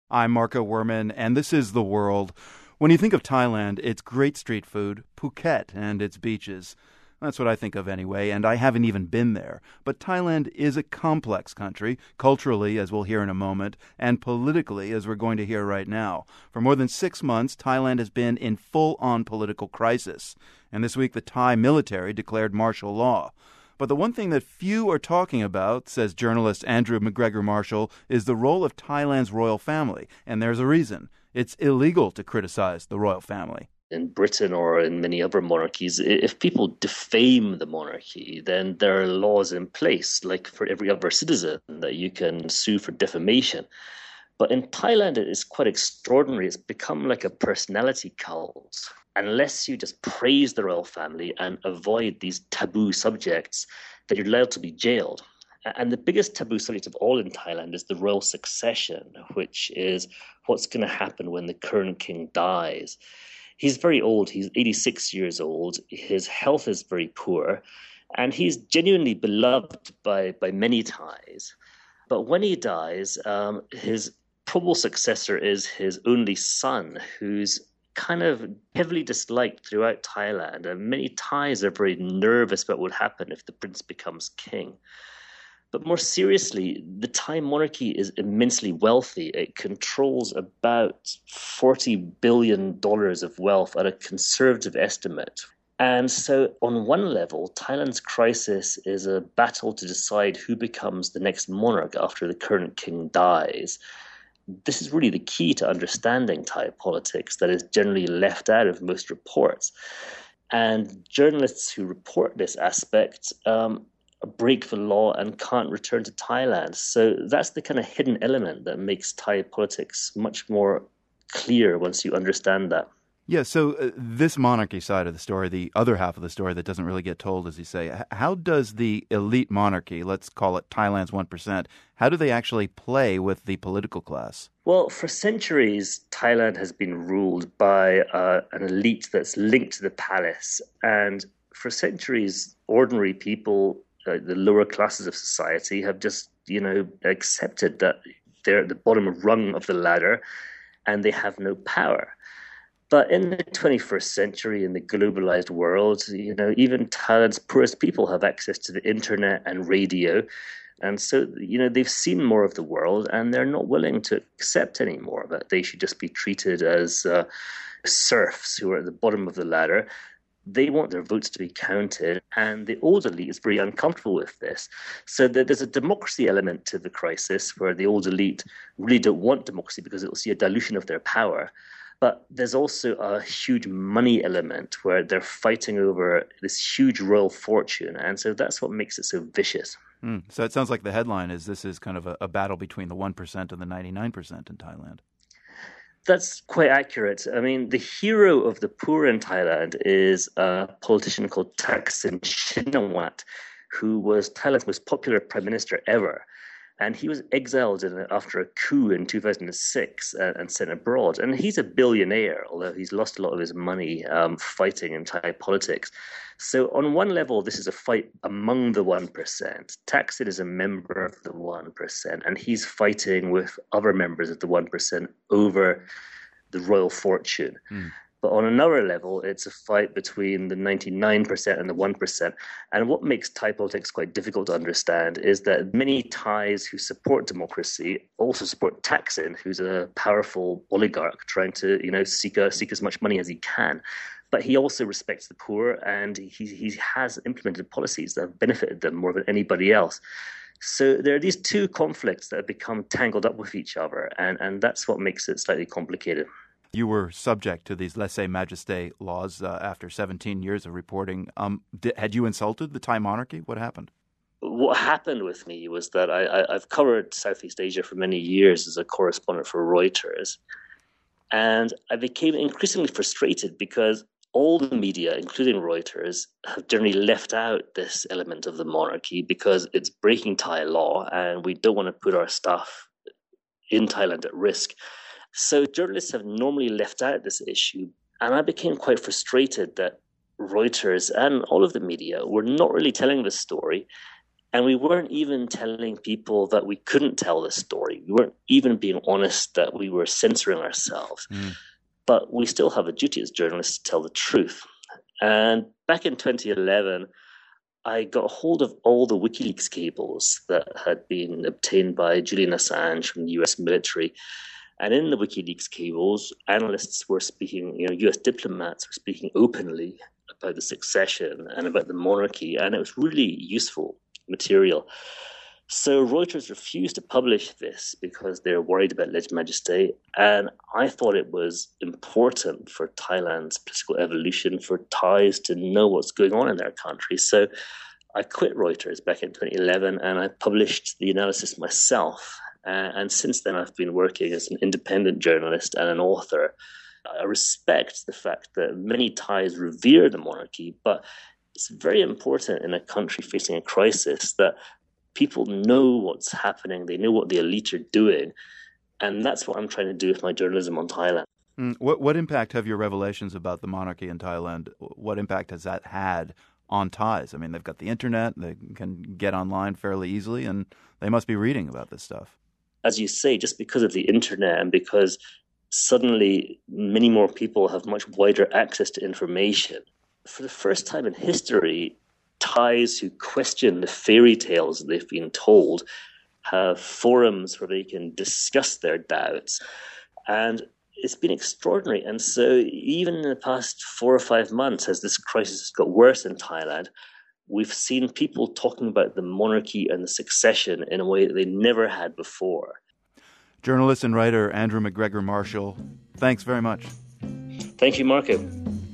I'm Marco Werman, and this is The World. When you think of Thailand, it's great street food, Phuket, and its beaches. That's what I think of anyway, and I haven't even been there. But Thailand is a complex country, culturally, as we'll hear in a moment, and politically, as we're going to hear right now. For more than 6 months, Thailand has been in full-on political crisis. And this week, the Thai military declared martial law. But the one thing that few are talking about, says journalist Andrew McGregor Marshall, is the role of Thailand's royal family. And there's a reason. It's illegal to criticize the royal family. In Britain or in many other monarchies, if people defame the monarchy, then there are laws in place, like for every other citizen, that you can sue for defamation. But in Thailand, it is quite extraordinary. It's become like a personality cult. Unless you just praise the royal family and avoid these taboo subjects, that you're allowed to be jailed. And the biggest taboo subject of all in Thailand is the royal succession, which is what's going to happen when the current king dies. He's very old. He's 86 years old. His health is very poor, and he's genuinely beloved by many Thais. But when he dies, his probable successor is his only son, who's kind of heavily disliked throughout Thailand. And many Thais are very nervous about what will happen if the prince becomes king. But more seriously, the Thai monarchy is immensely wealthy. It controls about $40 billion of wealth at a conservative estimate. And so on one level, Thailand's crisis is a battle to decide who becomes the next monarch after the current king dies. This is really the key to understanding Thai politics that is generally left out of most reports. And journalists who report this aspect break the law and can't return to Thailand. So that's the kind of hidden element that makes Thai politics much more clear once you understand that. Yeah, so this monarchy side of the story, the other half of the story that doesn't really get told, as you say, how does the elite monarchy, let's call it Thailand's 1%, how do they actually play with the political class? Well, for centuries, Thailand has been ruled by an elite that's linked to the palace. And for centuries, ordinary people, the lower classes of society, have just, accepted that they're at the bottom rung of the ladder and they have no power. But in the 21st century, in the globalized world, even Thailand's poorest people have access to the internet and radio. And so, they've seen more of the world and they're not willing to accept any more of it. They should just be treated as serfs who are at the bottom of the ladder. They want their votes to be counted, and the old elite is very uncomfortable with this. So there's a democracy element to the crisis where the old elite really don't want democracy because it will see a dilution of their power. But there's also a huge money element where they're fighting over this huge royal fortune. And so that's what makes it so vicious. So it sounds like the headline is this is kind of a battle between the 1% and the 99% in Thailand. That's quite accurate. I mean, the hero of the poor in Thailand is a politician called Thaksin Shinawatra, who was Thailand's most popular prime minister ever. And he was exiled after a coup in 2006 and sent abroad. And he's a billionaire, although he's lost a lot of his money fighting in Thai politics. So on one level, this is a fight among the 1%. Thaksin is a member of the 1%, and he's fighting with other members of the 1% over the royal fortune. But on another level, it's a fight between the 99% and the 1%. And what makes Thai politics quite difficult to understand is that many Thais who support democracy also support Thaksin, who's a powerful oligarch trying to, seek as much money as he can. But he also respects the poor, and he has implemented policies that have benefited them more than anybody else. So there are these two conflicts that have become tangled up with each other, and that's what makes it slightly complicated. You were subject to these lèse-majesté laws after 17 years of reporting. Had you insulted the Thai monarchy? What happened? What happened with me was that I've covered Southeast Asia for many years as a correspondent for Reuters. And I became increasingly frustrated because all the media, including Reuters, have generally left out this element of the monarchy because it's breaking Thai law and we don't want to put our staff in Thailand at risk. So journalists have normally left out this issue, and I became quite frustrated that Reuters and all of the media were not really telling this story, And we weren't even telling people that we couldn't tell this story. We weren't even being honest that we were censoring ourselves. But we still have a duty as journalists to tell the truth. And back in 2011, I got a hold of all the WikiLeaks cables that had been obtained by Julian Assange from the US military. And in the WikiLeaks cables, analysts were speaking, US diplomats were speaking openly about the succession and about the monarchy. And it was really useful material. So Reuters refused to publish this because they're worried about lege majesté. And I thought it was important for Thailand's political evolution, for Thais to know what's going on in their country. So I quit Reuters back in 2011 and I published the analysis myself. And since then, I've been working as an independent journalist and an author. I respect the fact that many Thais revere the monarchy, but it's very important in a country facing a crisis that people know what's happening, they know what the elite are doing, and that's what I'm trying to do with my journalism on Thailand. What impact have your revelations about the monarchy in Thailand, what impact has that had on Thais? I mean, they've got the internet, they can get online fairly easily, and they must be reading about this stuff. As you say, just because of the internet and because suddenly many more people have much wider access to information, for the first time in history, Thais who question the fairy tales that they've been told have forums where they can discuss their doubts. And it's been extraordinary. And so even in the past 4 or 5 months, as this crisis has got worse in Thailand, we've seen people talking about the monarchy and the succession in a way that they never had before. Journalist and writer Andrew McGregor Marshall, thanks very much. Thank you, Marco.